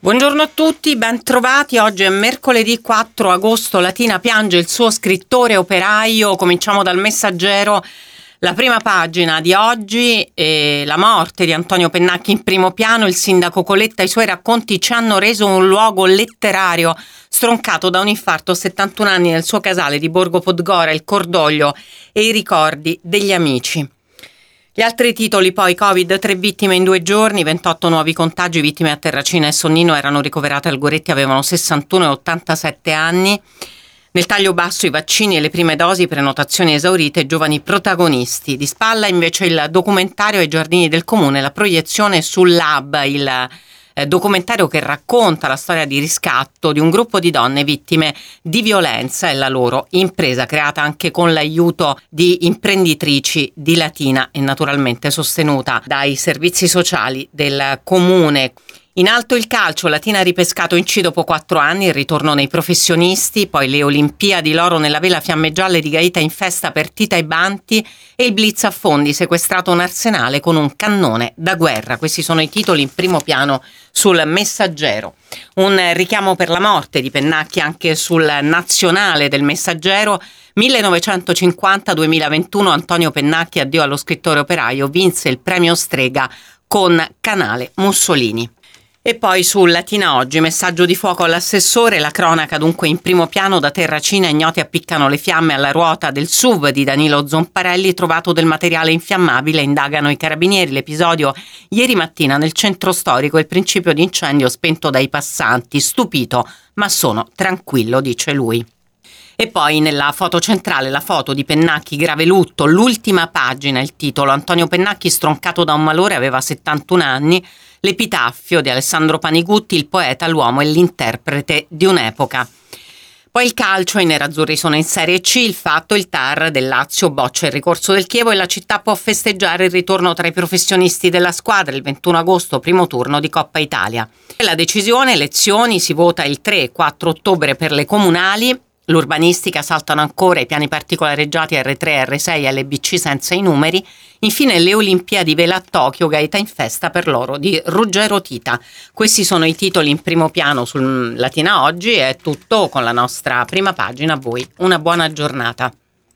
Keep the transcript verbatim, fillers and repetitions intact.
Buongiorno a tutti, ben trovati. Oggi è mercoledì quattro agosto. Latina piange il suo scrittore operaio. Cominciamo dal Messaggero. La prima pagina di oggi è la morte di Antonio Pennacchi in primo piano. Il sindaco Coletta e i suoi racconti ci hanno reso un luogo letterario. Stroncato da un infarto a settantuno anni nel suo casale di Borgo Podgora, il cordoglio e i ricordi degli amici. Gli altri titoli poi: Covid, tre vittime in due giorni, ventotto nuovi contagi, vittime a Terracina e Sonnino erano ricoverate al Goretti, avevano sessantuno e ottantasette anni. Nel taglio basso i vaccini e le prime dosi, prenotazioni esaurite, giovani protagonisti. Di spalla invece il documentario ai Giardini del Comune, la proiezione sull'Hub, il eh, documentario che racconta la storia di riscatto di un gruppo di donne vittime di violenza e la loro impresa, creata anche con l'aiuto di imprenditrici di Latina e naturalmente sostenuta dai servizi sociali del comune. In alto il calcio, Latina ha ripescato in C dopo quattro anni, il ritorno nei professionisti, poi le Olimpiadi, l'oro nella vela, fiamme gialle di Gaeta in festa per Tita e Banti e il blitz a Fondi, sequestrato un arsenale con un cannone da guerra. Questi sono i titoli in primo piano sul Messaggero. Un richiamo per la morte di Pennacchi anche sul nazionale del Messaggero. millenovecentocinquanta duemilaventuno, Antonio Pennacchi, addio allo scrittore operaio, vinse il premio Strega con Canale Mussolini. E poi su Latina Oggi, messaggio di fuoco all'assessore, la cronaca dunque in primo piano. Da Terracina ignoti appiccano le fiamme alla ruota del S U V di Danilo Zomparelli, trovato del materiale infiammabile, indagano i carabinieri. L'episodio ieri mattina nel centro storico, il principio di incendio spento dai passanti, stupito ma sono tranquillo, dice lui. E poi nella foto centrale la foto di Pennacchi, grave lutto, l'ultima pagina, il titolo: Antonio Pennacchi stroncato da un malore, aveva settantuno anni, l'epitaffio di Alessandro Panigutti, il poeta, l'uomo e l'interprete di un'epoca. Poi il calcio, i nerazzurri sono in Serie C, il Fatto, il T A R del Lazio boccia il ricorso del Chievo e la città può festeggiare il ritorno tra i professionisti della squadra il ventuno agosto, primo turno di Coppa Italia. E la decisione, elezioni, si vota il tre e quattro ottobre per le comunali. L'urbanistica, saltano ancora i piani particolareggiati R tre, R sei, L B C senza i numeri. Infine le Olimpiadi vela a Tokyo, Gaeta in festa per l'oro di Ruggero Tita. Questi sono i titoli in primo piano sul Latina Oggi. È tutto con la nostra prima pagina. A voi una buona giornata.